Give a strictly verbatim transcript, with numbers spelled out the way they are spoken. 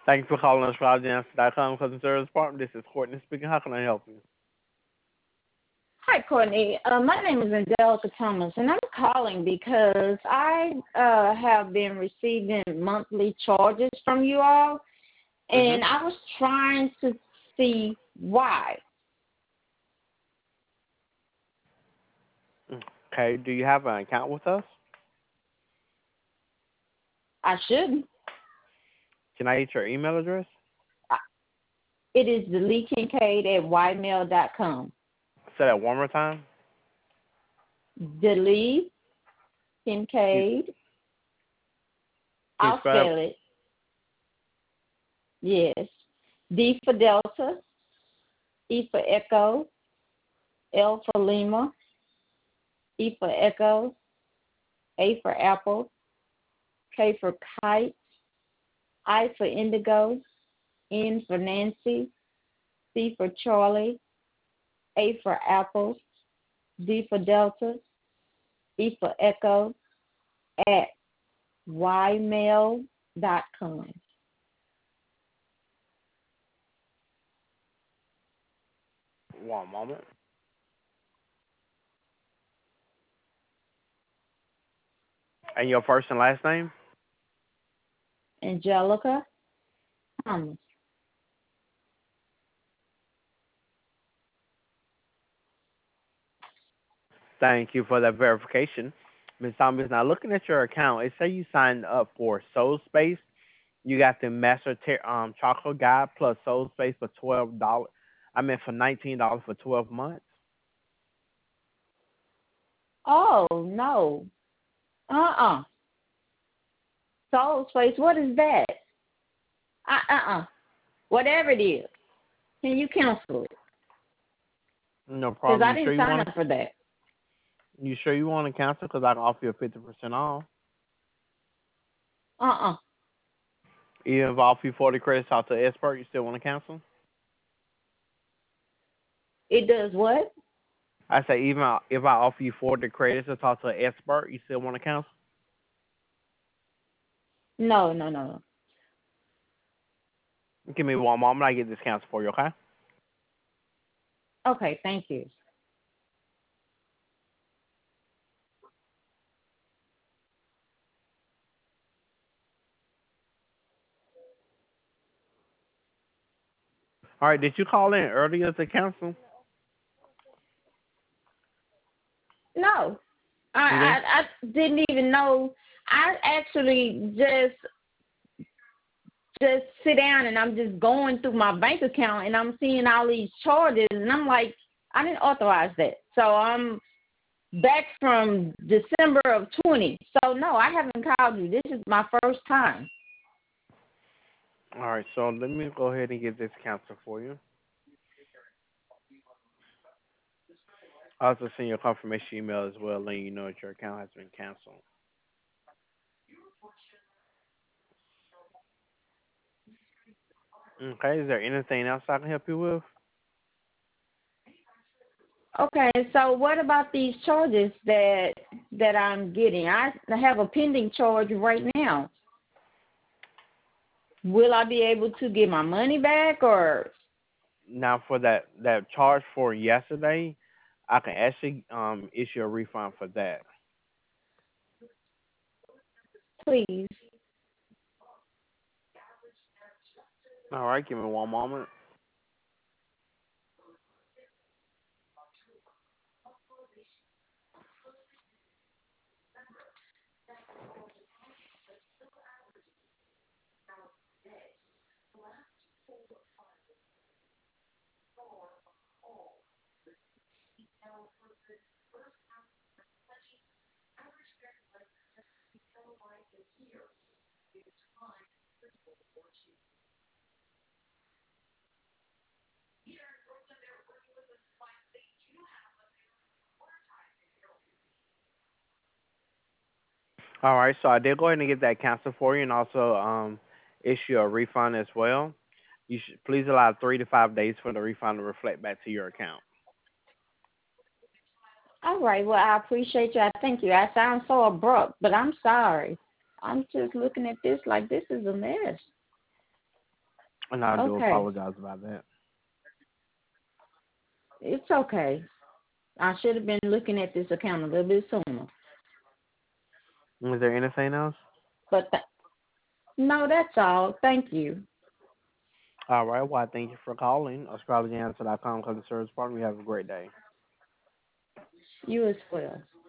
Thank you for calling us, Rob Jansen dot com Customer Service Department. This is Courtney speaking. How can I help you? Hi, Courtney. Uh, my name is Angelica Thomas, and I'm calling because I uh, have been receiving monthly charges from you all, and Mm-hmm. I was trying to see why. Okay. Do you have an account with us? I shouldn't. Can I get your email address? I- It is the Lee Kincaid at ymail dot com. Say that one more time. The Lee Can you, Kincaid. can you I'll spell spell it. Yes. D for Delta, E for Echo, L for Lima, E for Echo, A for Apple, K for Kite, I for Indigo, N for Nancy, C for Charlie, A for Apple, D for Delta, E for Echo, at ymail dot com. one moment? And your first and last name? Angelica Thomas. Thank you for that verification. Miz Thomas, now looking at your account, it say you signed up for Soul Space. You got the Master Ter- um Chocolate Guide plus Soul Space for twelve dollars. I mean for nineteen dollars for twelve months. Oh, no. Uh-uh. Soul Space, what is that? Uh, uh-uh. Whatever it is, can you cancel it? No Because problem. I You sure didn't you sign want up for that. to? You sure you want to cancel? Because I can offer you a fifty percent off. Uh-uh. Even if I offer you forty credits out to expert, you still want to cancel? It does what? I say even if I offer you forty credits to talk to an expert, you still want to cancel? No, no, no. Give me one moment. I get this canceled for you, okay? Okay, thank you. All right. Did you call in earlier to cancel? No, I, You did? I, I didn't even know. I actually just just sit down and I'm just going through my bank account and I'm seeing all these charges and I'm like, I didn't authorize that. So I'm back from December of twenty. So no, I haven't called you. This is my first time. All right. So let me go ahead and get this canceled for you. I'll also send you a confirmation email as well, letting you know that your account has been canceled. Okay. Is there anything else I can help you with? Okay, so what about these charges that that I'm getting? I have a pending charge right now. Will I be able to get my money back or Now for that that charge for yesterday, I can actually um issue a refund for that. please? All right. Give me one moment. All right. So I did go ahead and get that canceled for you, and also um issue a refund as well. You should please allow three to five days for the refund to reflect back to your account. All right, well I appreciate you. I thank you. I sound so abrupt, but I'm sorry. I'm just looking at this like this is a mess. And I do Okay, apologize about that. it's okay. I should have been looking at this account a little bit sooner. Is there anything else? But th- no, that's all. Thank you. All right. Well, I thank you for calling. astrology answer dot com customer service partner. You have a great day. You as well.